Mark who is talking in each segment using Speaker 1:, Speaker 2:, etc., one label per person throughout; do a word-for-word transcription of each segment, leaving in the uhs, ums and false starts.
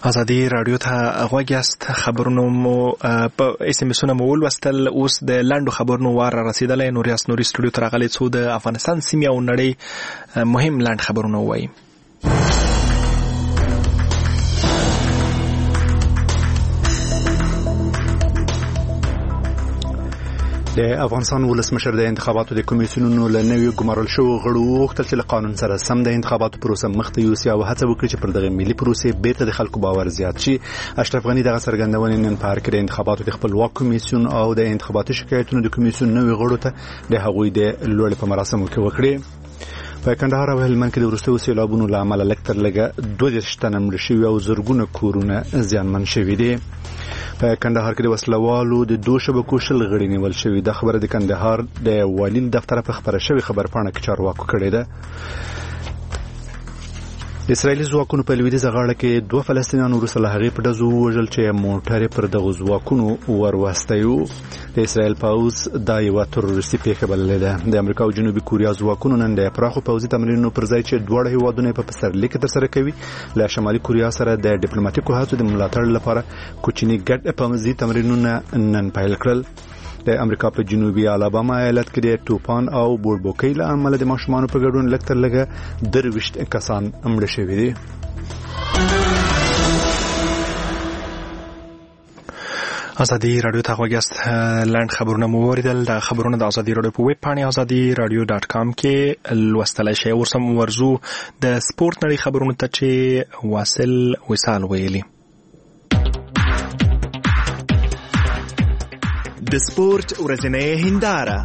Speaker 1: ازادي رادیو ته غوږ یاست. خبرونه مو په اس ام اسونه مو ولوستل. اوس د لاندو خبرونو وار رسیدلې. نوریاس نوري سټوډیو ته راغلی څو د افغانستان سیمې او نړۍ مهم لاند خبرونه وایي.
Speaker 2: د افغانستان ولسمشر د انتخاباتو د کمیسیونونو له نویو ګمارل شوو غړو وغوښتل چې له قانون سره سم د انتخاباتو پروسه مخته یوسي او هڅه وکړي چې پر دغه ملي پروسې بیرته د خلکو باور زیات شي. اشرف غني دغه څرګندونې نن په هر کې د انتخاباتو د خپلواک کمیسیون او د انتخاباتي شکایتونو د کمیسیون نویو غړو ته د هغوی د لوړې په مراسمو کې وکړي. په کندهار او هلمند کې د وروستیو سیلابونو له امله لږ تر لږه دوه دېرش تنه مړه شوي او زرګونه کورونه زیانمن شوي دي. په کندهار کې د وسلوالو د دوه شبکو شل غړي نیول شوي. د خبره د کندهار د والي دفتر په خبره شوی خبرپاڼه کې چارواکو کړې ده. اسرائیلي ځواکونو په لویدیځه غاړه کې دوه فلسطینیان وروسته له هغې په ډزو ووژل چې موټر پر دغو ځواکونو وروستی و. د اسرائیل پوځ دا یوه تروریستي پیښه بللې ده. د امریکا او جنوبي کوریا ځواکونو نن د پراخو پوځي تمرینونو پر ځای چې دواړه هیوادونه په پسرلي کې ترسره کوي له شمالي کوریا سره د ډیپلوماټیکو هڅو د ملاتړ لپاره کوچني ګډ پوځي تمرینونه نن پیل کړل. د امریکا په جنوبي الاباما ایالت کې د توپان او بوربوکۍ له امله د ماشومانو په ګډون لږ تر لږه درویشت کسان مړه شوي دي.
Speaker 1: ازادي رادیو ته غوږ یاست. لاند خبرونه مو واوریدل. د خبرونه د ازادي رادیو په ویب پاڼې ازادي رادیو ډاټ کام کې لوستلای شئ. ورسم ورزو د سپورت نړۍ خبرونه ته چې واصل وصال ویلي.
Speaker 3: د سپورت ورځنۍ هنداره.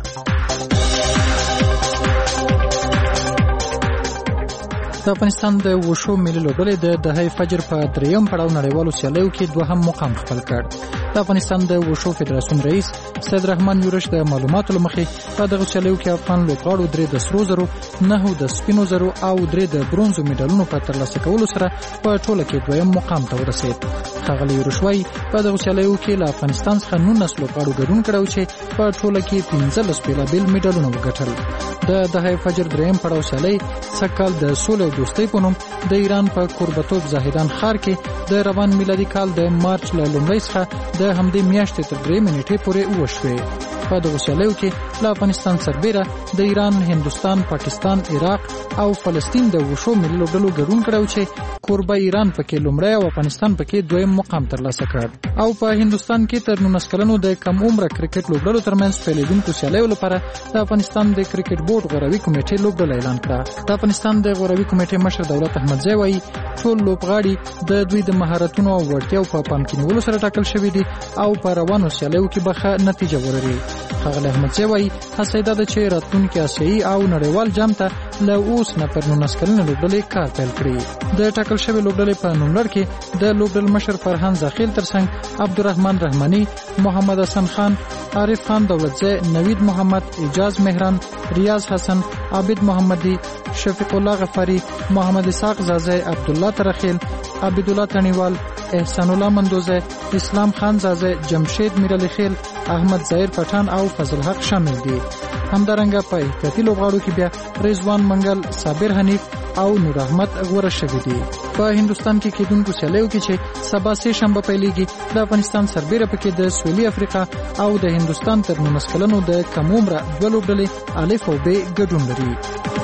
Speaker 4: د افغانستان د وشو ملي لوبډلې د دهه فجر په دریم پړاو نړیوالو سیالیو کې دوهم مقام خپل کړ. د افغانستان د وشو فدراسیون رئیس سید رحمان یورش د معلوماتو لمخې په دغه سیالیو کې افغان لوبغاړو درې د سرو زرو، نهو د سپینو زرو او درې د برونزو میډالونو په ترلاسه کولو سره په ټوله کې دویم مقام ته ورسېد. ښاغلی یورش وایي په دغه سیالیو کې له افغانستان څخه نولس لوبغاړو ګډون کړی چې په ټوله کې پنځلس بېلابېل میډالونه وګټل. د دهه فجر دریم پړاو سیالۍ سږکال د سولې او دوستۍ په نوم د ایران په کوربتوب زاهدان ښار کې د روان میلادي کال د مارچ له لومړۍ څخه د همدې میاشتې تر درېیمې نیټې پورې وشوې. په دغو سیالیو کې له افغانستان سربیره د ایران، هندوستان، پاکستان، عراق او فلسطین د وشو ملي لوبډلو ګډون کړی چې کوربه ایران پکې لومړی او افغانستان پکې دویم مقام ترلاسه کړ. او په هندوستان کې تر نولس کلنو د کم عمره کرکټ لوبډلو ترمنځ پیلېدونکو سیالیو لپاره د افغانستان د کرکټ بورډ غوروي کمیټې لوبډله اعلان کړه. د افغانستان د غوروي کمیټې مشر دولت احمدزی وایي ټول لوبغاړي د دوی د مهارتونو او وړتیاو په پام کې نیولو سره ټاکل شوي دي او په روانو سیالیو کې به ښه نتیجه ولري. ښاغلی احمدزی وایي هڅه یې دا ده چې راتلونکي اسیایي او نړیوال جام ته له اوس نه پر نولس کلنې لوبډلې کار پیل کړي. د ټاکل شوې لوبډلې په نوملړ کې د لوبډل مشر فرهان زاخیل ترڅنګ عبدالرحمن رحماني، محمد حسن خان، عارف خان دولتزی، نوید محمد، اجاز مهران، ریاض حسن، عابد محمدی، شفیق الله غفاری، محمد اسحاق زازی، عبدالله ترخیل، عبدالله تنیوال، احسان الله مندوزی، اسلام خان زازی، جمشید میرعلی خیل، احمد ظاهر پټان او فضل حق شامل دي. همدارنګه په احتیاطي لوبغاړو کې بیا رضوان منګل، صابر حنیف او نور احمد غوره شوي دي. په هندوستان کې کېدونکو سیالیو کې چې سبا سه شنبه پیلېږي د افغانستان سربیره پکې د سویلي افریقا او د هندوستان تر نولس کلنو د کم عمره دوه لوبډلې الف او ب ګډون لري.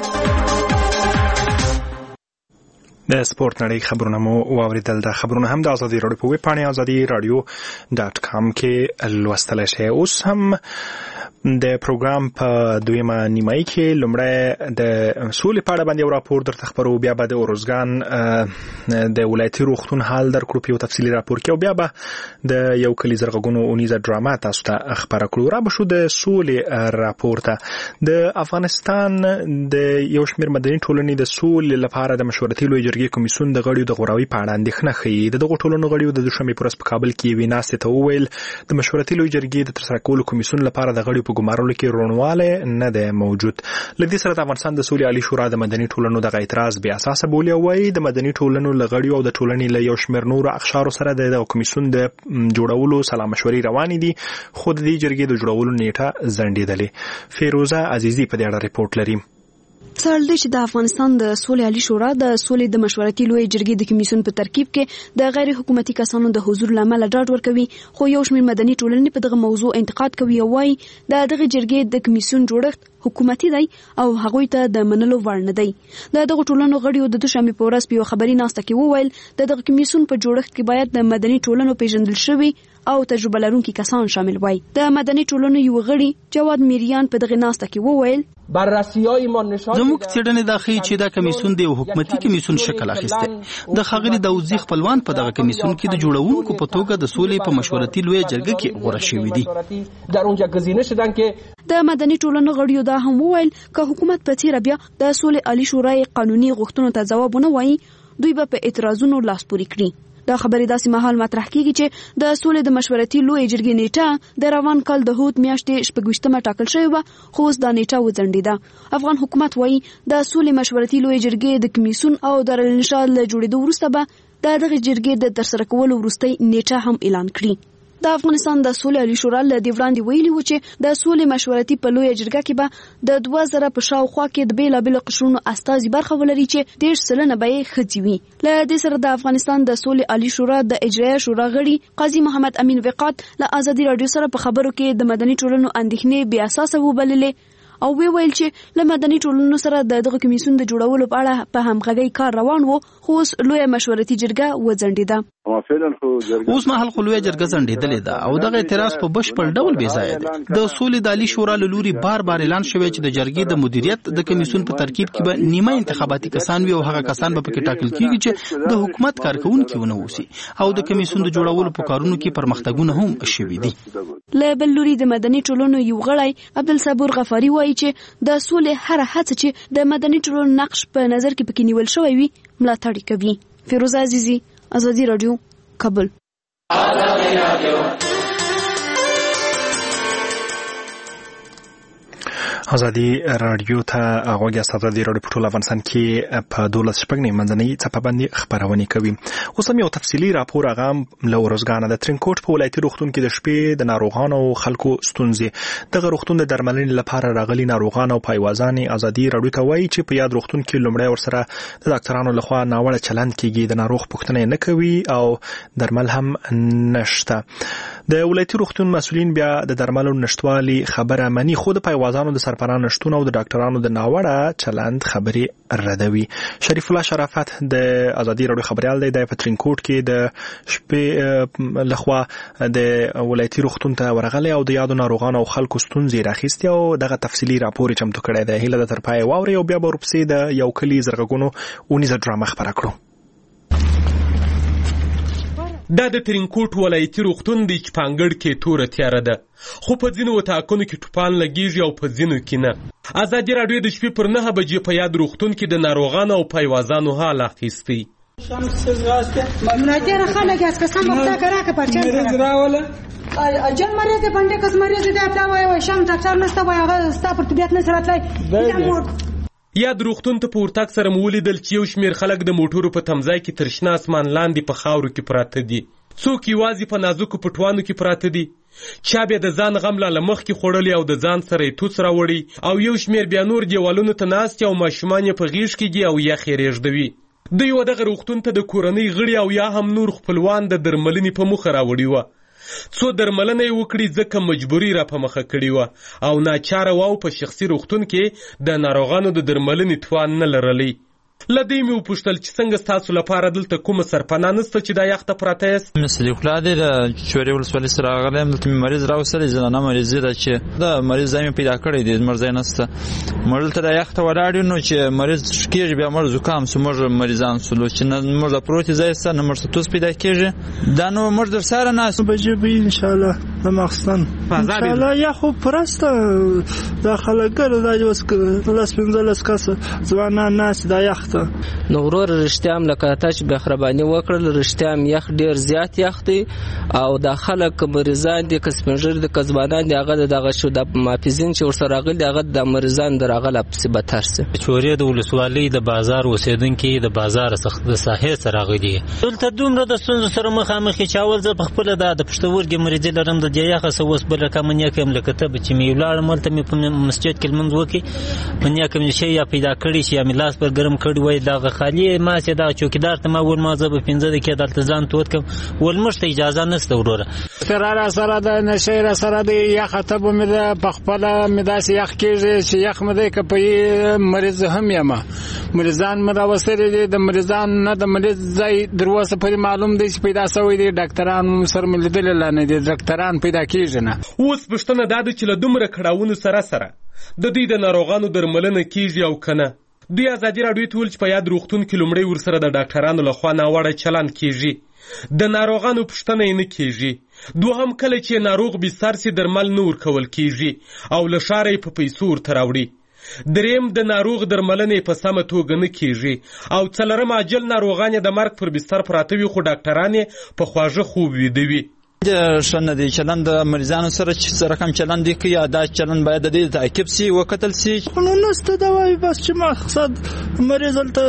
Speaker 1: د سپورت نړۍ خبرونه مو واوریدل. د خبرونه هم د ازادي رادیو په ویب پاڼې ازادي رادیو ډاټ کام کې لوستلای شئ. اوس هم د پروګرام په دویمه نیمایي کې لومړی د سولې په اړه باندې یو راپور درته خپرو، بیا به د اروزګان د ولایتي روغتون حال درکړو په یو تفصیلي راپور کې، او بیا به د یو کلي زرغونو اونیزه ډراما تاسو ته خپره کړو. را به شو د سولې راپور ته. د افغانستان د یو شمېر مدني ټولنې د سولې لپاره د مشورتي لوی جرګې کمیسیون د غړیو د غوراوي په اړه اندېښنه ښیي. د دغو ټولنو غړیو د دوشنبې په ورځ په کابل کې یوې ناستې ته وویل د مشورتي لوی جرګې د ترسره کولو کمیسیون لپاره د غړیو په ګمارلو کې روڼوالی نه دی موجود. له دې سره د افغانستان د سولې عالي شورا د مدني ټولنو دغه اعتراض بې اساسه بولي او وایي د مدني ټولنو له غړیو او د ټولنې له یو شمېر نورو اقشارو سره د کمیسیون د جوړولو سلا مشورې روانې دي، خو د دې جرګې د جوړولو نیټه ځنډېدلې. فیروزه عزیزي په دې اړه ریپورټ لري.
Speaker 5: څرګند دی چې د افغانستان د سولې عالی شورا د سولې د مشورتي لوی جرګې د کمیسیون په ترکیب کې د غیر حکومتي کسانو د حضور لامل ډاډ ورکوي، خو یو شمېر مدني ټولنې په دغه موضوع انتقاد کوي او وايي د دغه جرګې د کمیسیون جوړښت حکومتي دی او هغوی ته د منلو وړ نه دی. د دغه ټولنو غړیو د دوشنبې په ورځ په یو خبري ناسته کې وویل د دغه کمیسیون په جوړښت کې باید د مدني ټولنو پیژندل شوي او تجربه لرونکي کسان شامل وای. د مدني ټولنو یو غړي جواد میریان په دغه ناسته کې وویل
Speaker 6: زموږ څېړنې دا ښیي چې دا کمیسیون د یو حکومتي کمیسیون شکل اخیستی. د ښاغلي داودزي خپلوان په دغه کمیسیون کې د جوړونکو په توګه د سولې په مشورتي لویه جرګه کې غوره شوي دي.
Speaker 5: د مدني ټولنو غړیو دا هم وویل که حکومت په تیره بیا د سولې عالی شورا قانوني غوښتنو ته ځواب ونه وایي دوی به په اعتراضونو لاس پورې کړي. دا خبرې داسې مهال مطرح کیږي چې د سولې د مشورتي لوی جرګې نیټه د روان کال د هوت میاشتې شپږویشتمه ټاکل شوې وه، خو اوس دا نیټه وځنډېده. افغان حکومت وایي د سولې مشورتي لوی جرګې د کمیسیون او دارالانشا له جوړېدو وروسته به د دغه جرګې د ترسره کولو وروستۍ نیټه هم اعلان کړي. د افغانستان د سولې عالی شورا له دې وړاندې ویلي و چې د سولې مشورتي په لویه جرګه کې به د دوه زره په شاوخوا کې د بېلابېلو قشرونو استازي برخه ولري چې دېرش سلنه به یې ښځې وي. له دې سره د افغانستان د سولې عالی شورا د اجرایه شورا غړي قاضي محمد امین وقات له ازادي راډیو سره په خبرو کې د مدني ټولنو اندېښنې بې اساسه وبللې او وی ویل چې له مدني ټولنو سره د دغه کمیسیون د جوړولو په اړه په همغږۍ کار روان و، خو اوس لویه مشورتي جرګه وځنډېده.
Speaker 6: اوس مهال خو لویه جرګه ځنډېدلې ده او دغه اعتراض په بشپړ ډول بې ځایه دی. د سولې د عالی شورا له لوري بار بار اعلان شوی چې د جرګې د مدیریت د کمیسیون په ترکیب کې به نیمه انتخاباتي کسان وي او هغه کسان به پکې ټاکل کیږي چې د حکومت کارکونکي ونه اوسي او د کمیسیون د جوړولو په کارونو کې پرمختګونه هم شوي دي.
Speaker 5: له بل لوري د مدني ټولنو یو غړی عبدالصبور غفاري وایي چې د سولې هر هڅه چې د مدني ټولنو نقش په نظر کې پکې نیول شوی وي ملاتړ کوي. فیروزه عزیزی، ازادي راډیو، کابل.
Speaker 1: ازادي راډیو ته غوږ یاست. ازادي راډیو په ټول افغانستان کې په دولس شپږ نیمه منځنۍ څپه باندې خپرونې کوي. اوس هم یو تفصیلي راپور هغه له ورځګانه د ترینکوټ په ولایتي روغتون کې د شپې د ناروغانو او خلکو ستونزې. دغه روغتون د درملنې لپاره راغلي ناروغان او پایوازان ازادي راډیو ته وایي چې په یاد روغتون کې لومړی ورسره د ډاکټرانو لخوا ناوړه چلند کیږي، د ناروغ پوښتنه نه کوي او درمل هم نشته. د ولایتي روغتون مسؤلین بیا د درملو نشټوالي خبره مني، خو د پایوازانو د سرپران نشټون او د ډاکټرانو د ناوړه چلند خبرې ردوي. شریف الله شرافت د ازادي راډیو خبريال دی. د پترینکوټ کې د شپې لخوا د ولایتي روغتون ته ورغلی او د یادو ناروغانو او خلکو ستونزې راخیستي او دغه تفصیلي راپور چمتو کړی دی. هیله د ترپای واوري او بیا به ورپسې د یو کلی زرغونو اونیزه ډرامه خبره کړو.
Speaker 7: دا د ترینکوټ ولایتي روغتون دی چې پانګړ کې توره تیاره ده، خو په ځینو وطاقونو کې ټوپان لګیږي او په ځینو کې نه. ازادي راډیو د شپې پر نهه بجې په یاد روغتون کې د ناروغانو او پایوازانو حال اخیستی.
Speaker 8: مناجر خلک از قسم مفتا کرا که پرچم کرا اجل مریض بنده کس مریض دی اپلا وای وای شام ډاکټر نسته وای هغه ستا پر طبيعت نه سره تلای.
Speaker 7: یاد روغتون ته په ورتګ سره مو ولیدل چې یو شمېر خلک د موټرو په تمځای کې تر شنه اسمان لاندې په خاورو کې پراته دي، څوک یوازې په نازکو پټوانو کې پراته دي، چا بیا د ځان غم لا مخکې خوړلی او د ځان سره یې توس راوړي او یو شمېر بیا نور دیوالونو ته ناست او ماشومان یې په غېږ کې دي او یخ یې رېږدوي. دوی و دغه روغتون ته د کورنۍ غړي او یا هم نور خپلوان د درملنې په موخه راوړي وه. څو درملنه یې وکړي ځکه مجبوري را په مخه کړې وه او ناچاره واو په شخصي روغتون کې د ناروغانو د درملنې توان نه لرلی. له دې مې وپوښتل چې څنګه ستاسو لپاره دلته کومه سرپناه نشته چې دا یخته پراته یاست؟
Speaker 9: مې صدیق الله دی د چورې ولسوالۍ سره راغلی یم. دلته مې مریض راوستلی، زنانه مریض دی چې د مریض ځای مې پیدا کړی دی، زموږ ځای نشته. موږ دلته د یخته ولاړ یو نو چې مریض کېږي بیا موږ زکام سو موږ مریضان سولو چې نه موږ د پروتې ځای شته نه موږ ته توس پیدا کېږي. دا نو موږ در سره ناست
Speaker 10: بجې به انشاءالله د ماخستن انشاءالله یا خو پرسته دا خلکګر دا اوس لاس پنځلس کسه ځوانان ناست دا یخته.
Speaker 11: نو ورور رښتیا هم لکه تا چې بخرباني وکړل رښتیا هم یخ ډېر زیات یخ دی او دا خلک مریضان دي که سپینږیري دي که ځوانان دي هغه د دغه شو د محافظین چې ورسره راغلي هغه د مریضان د راغله پسې بدتر سي.
Speaker 12: چورې د ولسوالۍ د بازار اوسېدونکي د بازار څخه د ساحې سره راغلي دلته دومره د ستونزو سره مخامخ چې اول زه په خپله دا د پښتورګي مریضي لرم، د د دې یخه سو وس بل کوم نه کوم لکه ته چې می ولاړ ملته می په مسجد کې منځ وکي منیا کوم شي یا پیدا کړی شي یا ملاس پر ګرم کړی وای دا خالی ما چې دا چوکیدار ته ما ول ما زه په پنځه دقیقې دلته ځان توت کوم ول مشته اجازه نشته وروره
Speaker 13: سره سره د نشیر سره د یخه ته مې په خپل مې داسې یخ کېږي چې یخ مې کپي مریض هم یم مریضان مې راوستلي دي د مریضان نه د مریض ځای دروازه پرې معلوم دی چې پیدا شوی دي ډاکټران سره مې لیدل نه دي ډاکټران پیدا کېږي نه
Speaker 7: اوس پښتنه دا د چې له دومره کړهونو سره سره د دوی د ناروغانو درملنه کیږي او کنه دوی ازادي راډیو ته ویل چې په یاد روغتون کې لومړی ورسره د ډاکټرانو لخوا ناوړه چلند کیږي د ناروغانو پوښتنه یې نه کیږي دوهم کله چې ناروغ بستر سي درمل نه ورکول کیږي او له ښاره یې په پیسو ورته راوړي دریم د ناروغ درملنې په سمه توګه نه کیږي او څلورم عاجل ناروغان د مرګ پر بستر پراته وي خو ډاکټران یې په خواږه خوب ویده وي
Speaker 9: د شنه دی چلند د مریضانو سره چې سره کوم چلند دی کوي دا چلند باید د دې تعقیب سي وکتل سي
Speaker 10: قانون نسته دا وایي بس چې مقصد مریض ته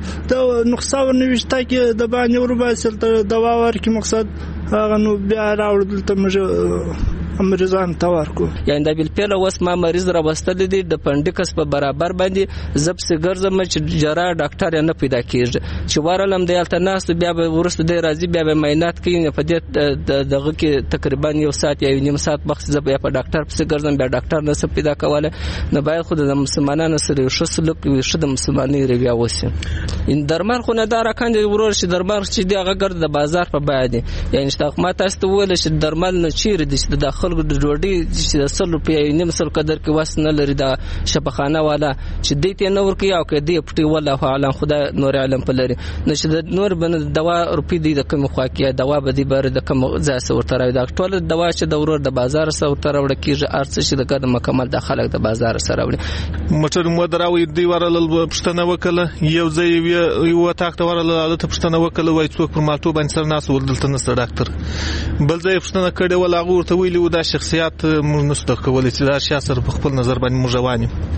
Speaker 10: د نقصا ورنويشته کې د باندې ورباسل ته دوا ورکي مقصد هغه نو بیا راوړل ته مجه مریضان ته ورکو
Speaker 11: یعنی د بل پیله وس ما مریض را وستل دي د پندکس په برابر باندې زب سګرزم چې جرا ډاکټر نه پیدا کیږي چې ورلم د یالته ناس بیا به ورسته د راځي بیا به ماینات کوي په دې دغه کې تقریبا یو ساعت یا نیم ساعت وخت زب په ډاکټر په سګرزم بیا ډاکټر نه پیدا کوله نه باید خود د مسلمانانو سره شو سلوک وي شد مسلمانۍ ریبیا وسی ان درمل خو نه دار کاندي ورور چې درمل چې دغه ګرد د بازار په باندې یعنی چې ما تاسو ته ویل چې درمل نه چیرې د داخل د ډوډۍ چې د سل روپیا نیم سل قدر کې واس نه لري دا شپخانه والا چې دې ته نور کې او کې دې پټي والله عالم خدا نور علم په لري نشه د نور بن دوا روپی دي د کوم خوا کې دوا به دي بر د کوم ځای سره ورته دا ټول دوا چې د ورور د بازار سره ورته وړ کېږي ارڅ چې د ګرد مکمل د خلک د بازار سره وړي
Speaker 14: موټر مو دراوي دی ورل پښتنه وکړه یو ځای یو تاخت ورل عادت پښتنه وکړه وای څوک پر مالټو باندې سر ناس ولدلته نس ډاکټر بل ځای پښتنه کړي ولا غوړته ویلی و دا شخصیت موږ نشته کولای چې دا شاسر په خپل نظر باندې موږ روانیم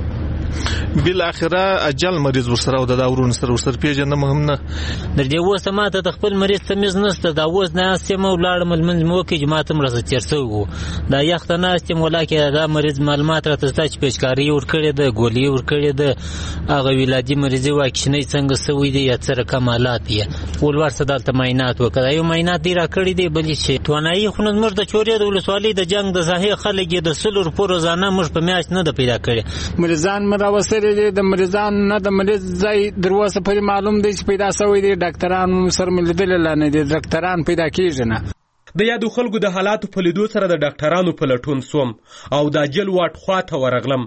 Speaker 14: بل اخره اجل مریض ورسره او د داورون سره ورسره پیژنه مهم نه
Speaker 12: در دې وسه ماته د خپل مریض تمیز نشته دا وز نه سیمه ولاړم المنځ مو کې جماعت مرزه تیرسو دا یخت نه استم ولاکه دا مریض معلومات راته چې پیشکاری ور کړی د ګولۍ ور کړی د هغه ولادي مریض واکشنې څنګه سوي دي یا څه کمالات یې ولور صدالته معاینات وکړه یو معاینات دی را کړی دی بل شي توانایي خو موږ د چوریا د ولسوالۍ د جنگ د ظاهر خلک د سلور پر روزانه موږ په میاش نه د پیدا کړی
Speaker 13: مریضان راوستل دي د مریضان نه د مریض ځای دروازه پرې معلوم دی چې پیدا شوی دي ډاکټران سره مل لیدل نه دي ډاکټران پیدا کیږي نه
Speaker 7: د یادو خلکو د حالاتو په لیدو سره د ډاکټرانو په لټون سوم او د جل واټ خواته ورغلم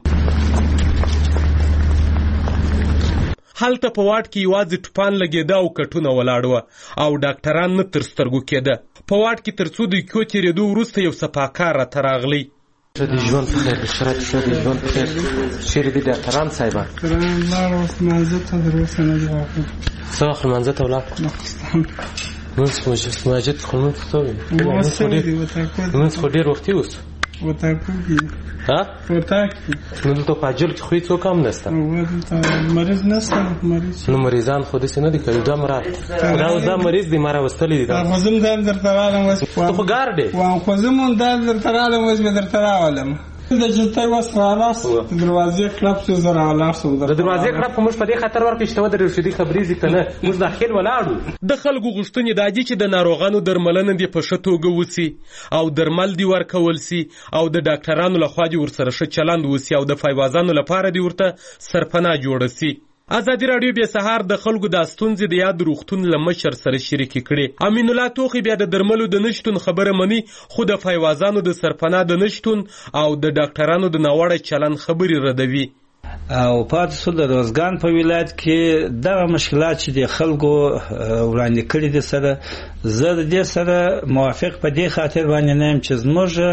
Speaker 7: هلته په واټ کې یوازې ټوپان لګېده او کټونه ولاړ او ډاکټران نه تر سترګو کېده په واټ کې تر څو دقیقو تېرېدو وروسته یو سپاکار راته راغلی
Speaker 15: شدی ژوند بخیر بشرت شدی ژوند بخیر چیرې دي ډاکټران صاحبه
Speaker 16: لار اوس منځ ته دروسه نه راغلی
Speaker 15: څه وخت منځ ته ولاړ موږ مسجد خو موږ څه موږ خو ډېر وختي اوس
Speaker 16: وتاکي
Speaker 15: ها
Speaker 16: وتاکي
Speaker 15: نو دلته په عجل کې خو هیڅ کم نشته
Speaker 16: مریض نشته مریض
Speaker 15: نو مریضان خو دې نه دي کوي دا مراد دا دا مریض دي ماره وستلې دي
Speaker 16: دا خو زم دال درته راغلم وس
Speaker 15: ته خو ګار دی
Speaker 16: وان خو زم دال درته راغلم وس به درته راغلم د جته واس خلاص دروازې کلب څو زره خلاص
Speaker 15: د دروازې کلب کوم په دې خطر ورکې چې ته د رشدي خبرې ځکنه موږ داخل ولاړو
Speaker 7: د خلکو غوښتنې دا دي چې د ناروغانو درملنه دی په ښه توګه وسی او درمل دی ورکول سي او د ډاکټرانو لخوا دی ورسره ښه چلند وسی او د فایوازانو لپاره دی ورته سرپناه جوړ سي ازادي راډیو به سهار د خلکو د ستونزې د یاد روغتون له مشر سره شریک کړي امین الله توخی بیا د درملو د نشټون خبره مني خو د فایوازانو د سرپناه د نشټون او د ډاکټرانو د ناوړه چلند خبرې ردوي
Speaker 17: او پاتې سول د روزګان په ولایت کې دغه مشکلات چې د خلکو وړاندې کړي دي سره زه د دې سره موافق په دې خاطر باندې نه یم چې زموږ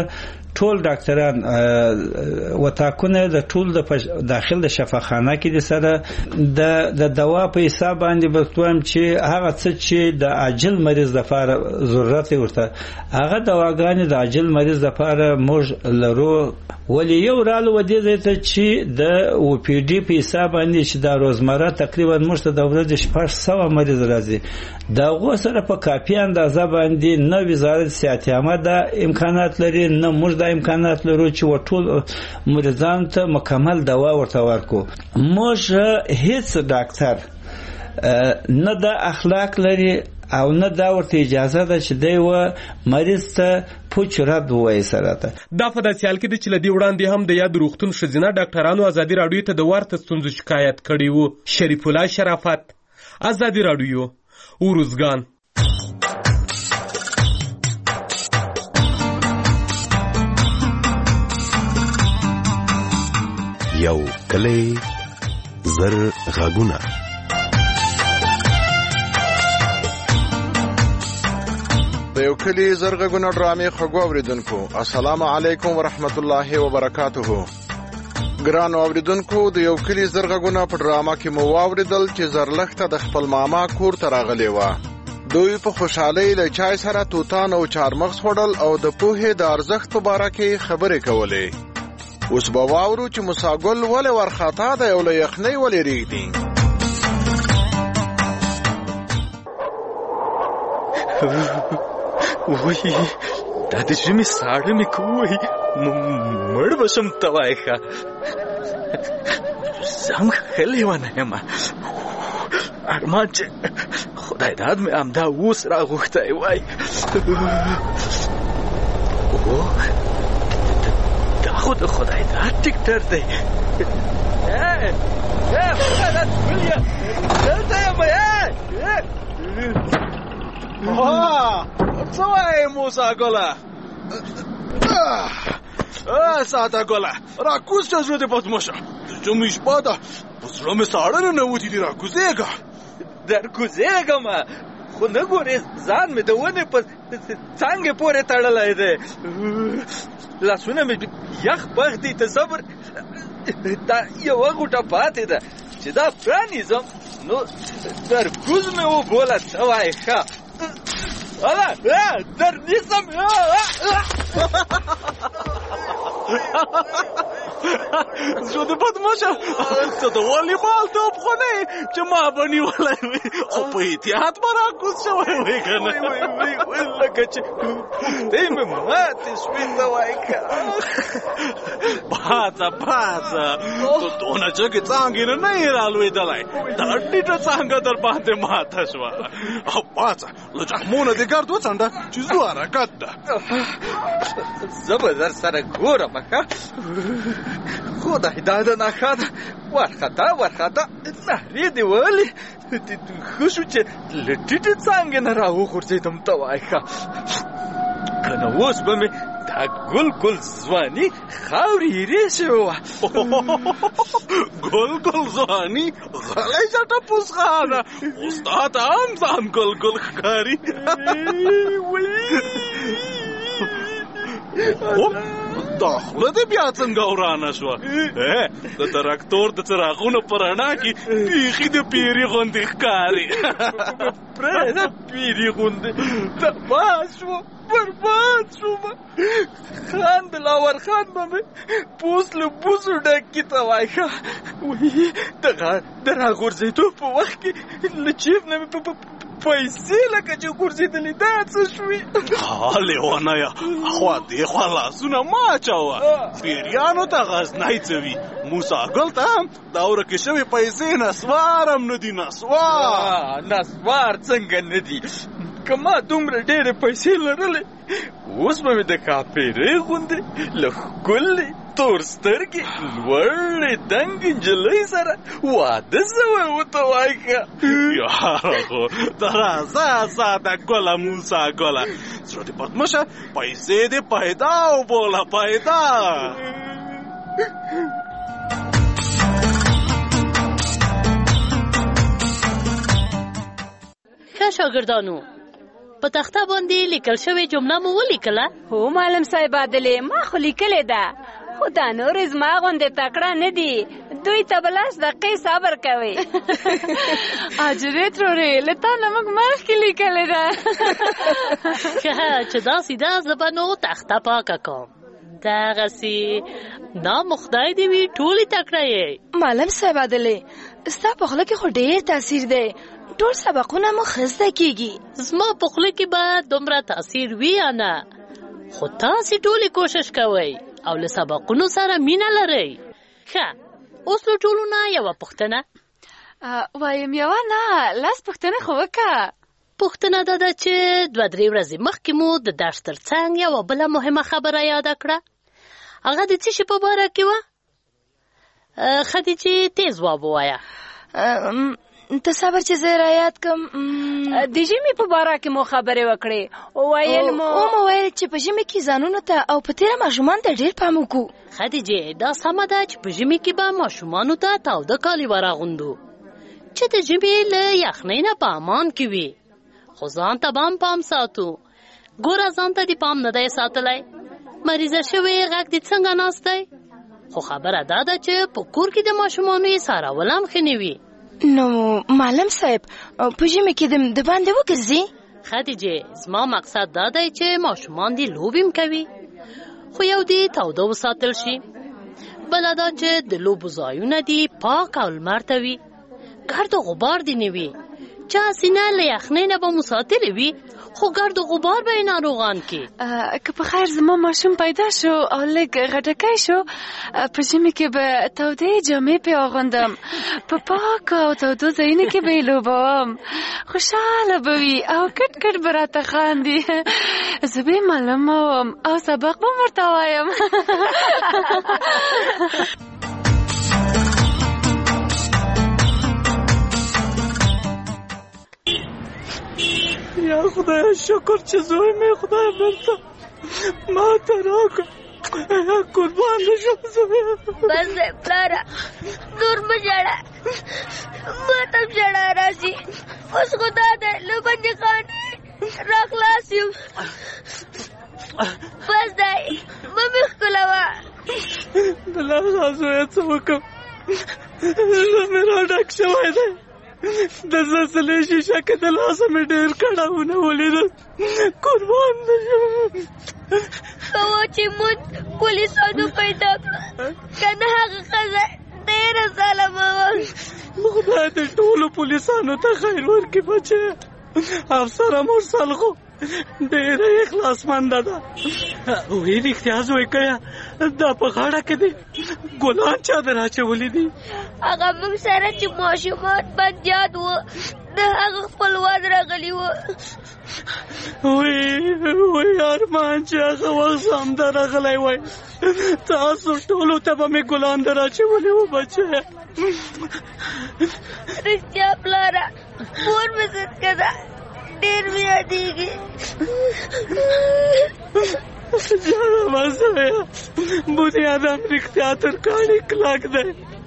Speaker 17: ټول ډاکټران وتاکونه د ټول د داخل د شفاخانه کې د سره د د دوا په حساب باندې بتوام چې هغه څه چې د عاجل مریض لپاره ضرورت ورته هغه دواګانې د عاجل مریض لپاره موږ لرو ولی یو رالو ودی ته چې د او پی ډی په حساب باندې چې د روزمره تقریبا موږ ته د ورځې شپږ سوه مریض راځي دا غو سره په کافي اندازه باندې نه وزارت صحت عامه د امکانات لري نه موږ د امکانات لرو چې ټول مریضان ته مکمل دوا ورته ورکو موږ هیڅ ډاکټر نه د اخلاق لري او نه دا ورته اجازه ده چې دی و مریض ته پوچ رد وایي سره ته
Speaker 7: دا په داسې حال کې ده چې له دې وړاندې هم د یاد روغتون ښځینه ډاکټرانو ازادي راډیو ته د ورته ستونزو شکایت کړی و. شریف الله شرافت، ازادي راډیو، ارزګان.
Speaker 18: یو کلی زر غږونه.
Speaker 19: د یو کلی زرغږونه ډرامې خوږو اوریدونکو السلام علیکم ورحمت الله وبرکاته. ګرانو اوریدونکو د یو کلی زرغږونه په ډرامه کې مو واوریدل چې زرلښته د خپل ماما کور ته راغلی و. دوی په خوشحالۍ له چای سره توتان او چارمغز خوړل او د پوهې د ارزښت په باره کې خبرې کولې. اوس به واورو چې موساګل ولې ورخطا دی او له یخنۍ ولې ریږدي.
Speaker 20: وای دا د ژمي ساړه مې کوي مړ به شم ته وایې ښه زه هم ښه لیونه یم ارمان چې خدای داد مې همدا اوس راغوښتی وای. دا خو د خدای داد ټکټر دی. خدای داد ولیا دلته یم
Speaker 14: څه وایې موسی ګله؟ ساده ګله راکوز شه زړه دې بدمشه د ژمي شپه ده په زړه مې ساړه ننوتي دي راکوزېږه.
Speaker 20: در کوزېږم خو نه ګورې ځان مې د ونې په څانګې پورې تړلی دی لاسونه مې یخ پخ دي ته صبر دا یوه غوټه پاتې ده چې دا پرانیزم نو ترکوز مې وبوله څه وایې ښه الا در نیستم
Speaker 14: زړه دې بدمشه ته د والیبال توپ خو نه یې چې ما به نیولی وي خو په احتیاط به راکوز شوی وی که نه
Speaker 20: لکه چې دی مې ماتې شوې ته وایې که
Speaker 14: پاڅه پاڅه تو دونه جګې څانګې نه نه یې رالوېدلی دا ټیټه څانګه در باندې ماته شوه او پاڅه له جخمونه دې ګرد وڅنډه چې زو حرکت ده.
Speaker 20: زه به در سره ګورم ښه خدای دا ده نښه ده ورخطا ورخطا نهرې دې ولې ښه شو چې له ټیټې څانګې نه راوغورځېدم ته وایې ښه که نه اوس به مې دا ګل ګل ځواني خاورې ایرې شوې وه.
Speaker 14: ګل ګل ځواني غلی شه ټپوس خانه اوس تا ته هم ځان ګل ګل ښکاري. دا خوله دې بیا څنګه ورانه شوه د تراکتور د څراغونو په رڼا کې بیخي د پیري غوندې ښکاري.
Speaker 20: پرېږده پیري غوندې تباه شوه برباد شوم خان دلاور خان به مې پوس له بوسو ډک کي ته وایي ښه وایي د راغورځېدو په وخت کې له چیف نه مې پیسې لکه چې غورځېدلې دا څه شوې
Speaker 14: لیونیه خوا دې خوا لاسونه مه اچوه پیریانو ته غزنی څه وي موساګل ته هم دا ورکې شوې پیسې نسوار هم نه دي نسوار
Speaker 20: نسوار څنګه نه دي که ما دومره ډېرې پیسې لرلې اوس به مې د کاپیرې غوندې له ښکلې تور سترګې لوړې دنګې نجلۍ سره واده شوی و ته وایي که
Speaker 14: یاره خو ته راځه ساده ګله موساګله زړه دې بدمشه پیسې دې پیدا وبوله پیدا.
Speaker 21: ښه شاګردانو په تخته باندې لیکل شوې جمله مو ولیکله؟
Speaker 22: هو معلم صاحب عادلې ما خو لیکلې ده، خو دا نورې زما غوندې تکړه نه دي، دوی ته به لس دقیقې صبر کوي.
Speaker 23: اجرې ترورې له تا نه موږ مخکې لیکلې ده.
Speaker 21: ښه چې داسې ده زه به نو تخته پاکه کوم. دغسې دا مو خدای دې وي ټولې تکړه یې.
Speaker 23: معلم صاحب عادلې ستا په خوله کې خو ډېر تاثیر دی، ټول سبقونه مو ښه زده کېږي.
Speaker 21: زما په خوله کې به دومره تاثیر وي یا نه، خو تاسې ټولې کوشش کوئ او له سبقونو سره مینه لرئ. ښه اوس له ټولو نه یوه پوښتنه
Speaker 23: وایم. یوه نه لس پوښتنې خو وکړه.
Speaker 21: پوښتنه دا ده چې دوه درې ورځې مخکې مو د درس تر څنګ یوه بله مهمه خبره یاده کړه، هغه د څه شي په باره کې وه؟ خدیجې تیز ځواب ووایه.
Speaker 23: ته صبر چې زه رایاد کم.
Speaker 22: د ژمي په باره کې مو خبرې وکړې، وویل مو
Speaker 23: مو ویل چې په ژمي کې ځانونو ته او په تېره ماشومانو ته ډېر پام وکړو.
Speaker 21: خدیجې دا سمه ده چې په ژمي کې به ماشومانو ته تاوده کالي وراغوندو چې د ژمي له یخنۍ نه په امان کې وي، خو ځان ته به هم پام ساتو. ګوره ځان ته دې پام نه دی ساتلی، مریضه شوی غږ دې څنګه ناست دی، خو خبره دا ده چې په کور کې د ماشومانو یې څارول هم ښه نه وي.
Speaker 23: نو معلم صاحب په ژمي کې د باندې وګرځي؟
Speaker 21: خدیجې زما مقصد دا دی چې ماشومان دې لوبې هم کوي، خو یو دې تاوده وساتل شي، بله دا چې د لوبو ځایونه دې پاک او لمر ته وي، ګرد و غبار دې نه وي. چا سینه له یخنۍ نه به مو ساتلې وي، خو ګرد و غبار به یې ناروغان کې.
Speaker 23: که په خیر زما ماشوم پیدا شو او لږ غټکی شو، په ژمي کې به تودې جامې پې اغوندم، په پاکو او تودو ځایونو کې به یې لوبوم، خوشحاله به وي او کټ کټ به راته خاندي. زه به یې معلمه وم او سبق به م ورته وایم.
Speaker 10: یا خدای شکر چې زوی مې خدای برته ما ته راکړ، قربان شم زوی.
Speaker 24: بس دی پلاره نور مه ژاړه، ما ته هم ژړا راځي. اوس خو دا دی له بندي خانې را خلاص یم. بس دی مه مې ښکلوه.
Speaker 10: د لاغه زویه څه وکړم، زړه مې را ډک شوی دی، د زلزلې شیشه کې د لاسه مې ډېر کړاوونه ولیدل، قربان دې شم.
Speaker 24: که و چې مونږ پولیسانو پیدا کړه، که نه هغه ښځه ډېره ظالمه وه.
Speaker 10: خدای دې ټولو پولیسانو ته خیر ورکړي بچی. افسره مرسل خو ډېره اخلاصمنده ده. وی رښتیا زوی کیه دا په غاړه کې دی ګلان چا در اچولي دي؟
Speaker 24: هغه موږ سره چې ماشومان بندیان وو د هغه خپلوان راغلي وو.
Speaker 10: وی وی ارمان چې هغه وخت همدا راغلی وای، تاسو ټولو ته به مې ګلان در اچولي وو بچیه.
Speaker 24: رښتیا پلاره مور مې صدقه ده ډېر مې یادېږي.
Speaker 10: جانه مه زویه، بنیادم رښتیا تر کاڼي کلک دی.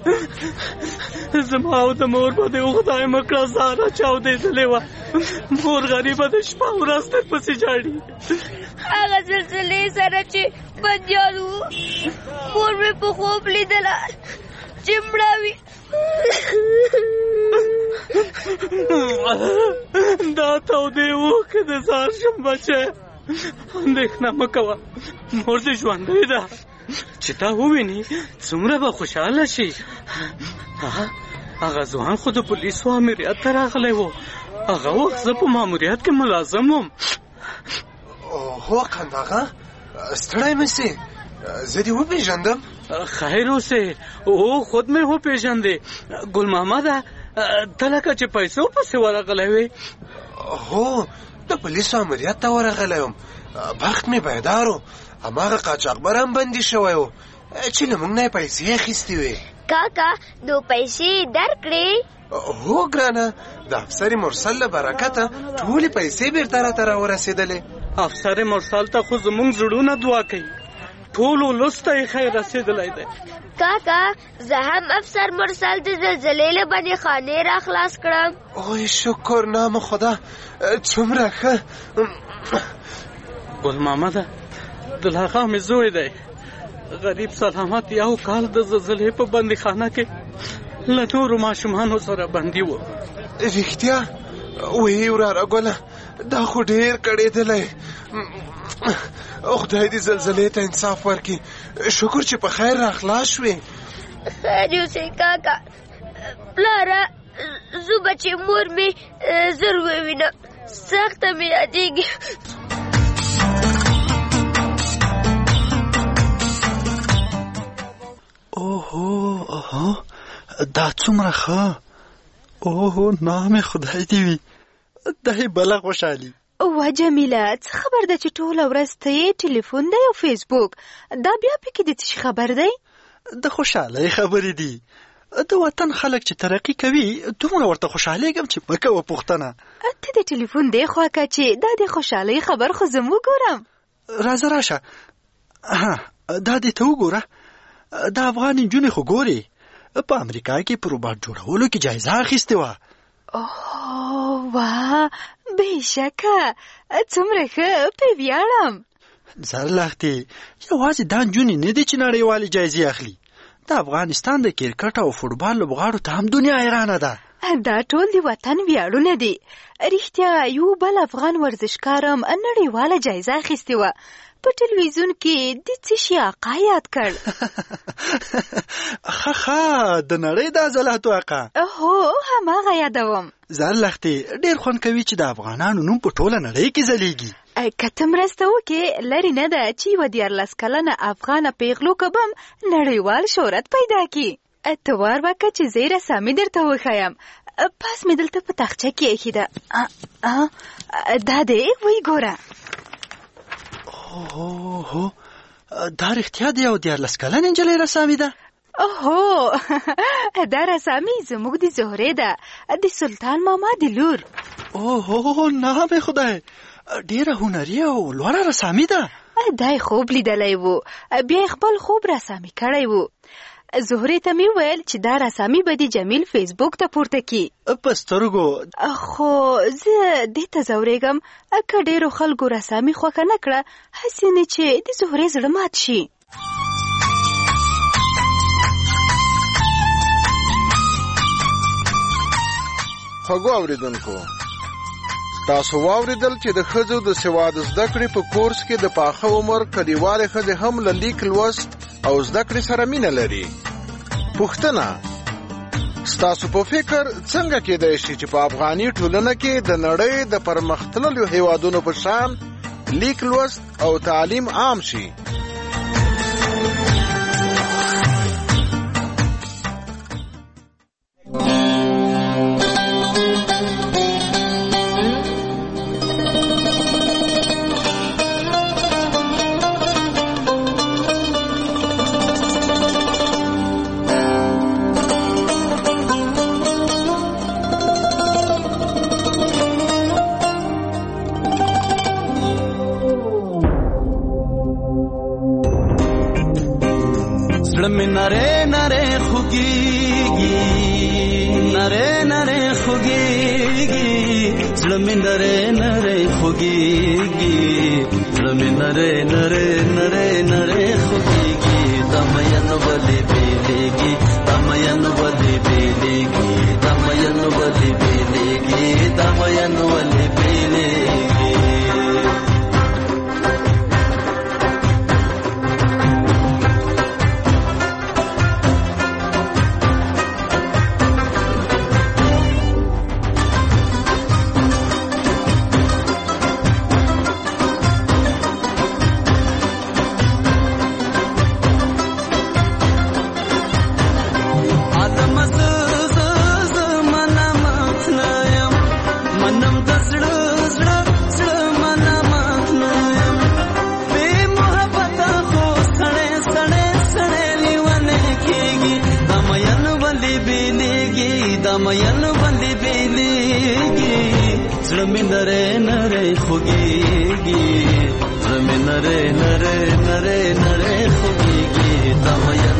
Speaker 10: زما او د مور به دې خدای مه کړه زهره چاودېدلې وه، مور غریبه د شپه ورځ درپسې ژاړي.
Speaker 24: هغه زلزلې سره چې بندیان وو مور مې په خوب لیدله چې مړه وي.
Speaker 10: دا تودې اوښکې د سهار شم بچی، اندېښنه مه کوه، مور دې ژوندۍ ده، چې تا وویني څومره به خوشحاله شي. هغه ځوان خو د پولیسو امریت ته راغلی و، هغه وخت زه په ماموریت کې ملازم وم.
Speaker 25: هو قنداغه ستړی مه سې، زه دې وپېژندم.
Speaker 10: خیر اوسې، او خود مې وپېژندې، ګل محمده ته لکه چې پیسو پسې ورغلی وې.
Speaker 25: هو د پولیسو امریت ته ورغلی وم، بخت مې بیدار و، هماغه قاچاقبر هم بندي شوی و چې له موږ نه یې پیسې اخیستې وې.
Speaker 24: کاکا نو پیسې درکړې؟
Speaker 25: هو ګرانه، د افسر مرسل له برکته ټولې پیسې بیرته راته راورسېدلې.
Speaker 10: افسر مرسل ته خو زموږ زړونه دعا کوي، ټول ولس ته یې خیر رسېدلی دی.
Speaker 24: کاکا زه هم افسر مرسل د زلزلې له بندي خانې را خلاص کړم.
Speaker 25: اوی شکر نام خدا، څومره ښه.
Speaker 20: ګل محمده د لاغا مې زوی دی، غریب سلامت یو کال د زلزلې په بندي خانه کې له نورو ماشومانو سره بندي و.
Speaker 25: رښتیا؟ وی وراره ګله دا خو ډېر کړېدلی. خدای دې زلزلې ته انصاف ورکړي. شکر چې په خیر را خلاص شوې.
Speaker 24: خیر یوسې کاکا. پلاره زه به چې مور مې زر ووینم سخته مې یادېږي.
Speaker 10: اوهو اوهو دا څومره ښه. اوهو نام خدای دې وي. دا بله خوشحالي.
Speaker 2: وا جمیله څه خبر ده چې ټوله ورځ ته یې ټلیفون دی او فیسبوک، دا بیا پکې د څه خبر دی؟
Speaker 10: د خوشحالۍ خبرې دي. د وطن خلک چې ترقي کوي دومره ورته خوشحالېږم چې مه کوه پوښتنه.
Speaker 2: ته د ټلیفون دی خوا که چې دا د خوشحالۍ خبر خو زه وګورم.
Speaker 10: راځه راشه. ها دا دې ته وګوره. د افغان نجونې خو ګورې په امریکا کې په روباټ جوړولو کې جایزه اخیستې وه.
Speaker 2: اوه واه بېشکه څومره ښه پرې ویاړم.
Speaker 10: زرلښتې یوازې دا نجونې نه دي چې نړیوالې جایزې اخلي، د افغانستان د کرکټ او فوټبال لوبغاړو ته هم دنیا حیرانه ده.
Speaker 2: دا ټول د وطن ویاړونه دي. رښتیا یو بل افغان ورزشکار هم نړیواله جایزه اخیستې وه. په ټلویزیون کې د څه شي آقا یاد کړ.
Speaker 10: ښه ښه د نړۍ د عضلاتو آقا.
Speaker 2: هو هماغه یادوم.
Speaker 10: زرلښتې ډېر خوند کوي چې د افغانانو نوم په ټوله نړۍ کې ځلیږي.
Speaker 2: که ته مرسته وکړې لرې نه ده چې یوه دیارلس کلنه افغانه پیغلو کبم نړیوال شهرت پیدا کړي. ته وار وکړه چې زه یې رسامي درته وښیم. پاس مې دلته په تاخچه کې ایښې ده. دا دی ویې ګوره.
Speaker 10: اوه دا رښتیا د یو دیارلس کلنې نجلۍ رسامي ده؟
Speaker 2: اوهو دا رسامي زموږ د زهرې ده، د سلطان ماما د لور.
Speaker 10: اوهو نام خدای، ډېره هنري او لوړه رسامي ده.
Speaker 2: دا یې خوب لیدلی و، بیا یې خپل خوب رسامي کړی و. زهرې ته مې ویل چې دا رسامي به د جمیل فیسبوک ته پورته کړي.
Speaker 10: په سترګو.
Speaker 2: خو زه دې ته ځورېږم که ډېرو خلکو رسامي خوښه نه کړه هسې نه چې د زهرې زړه مات شي.
Speaker 19: خوږو اورېدونکو تاسو واورېدل چې د ښځو د سواد زده کړې په کورس کې د پاخه عمر کلیوالې ښځې هم له لیک لوست او زده کړې سره مینه لري. پوښتنه ستاسو په فکر څنګه کېدای شي چې په افغاني ټولنه کې د نړۍ د پرمختللو هیوادونو په شان لیک لوست او تعلیم عام شي؟
Speaker 3: نره نره خوگیگی نره نره خوگیگی زلمی نره نره خوگیگی زلمی نره نره نره نره خوگیگی دمین ولی بیلیگی دمین ولی بیلیگی دمین ولی بیلیگی دمین ولی بیلیگی زمین نره نره خوگیگی زمین نره نره نره نره خوگیگی دمایا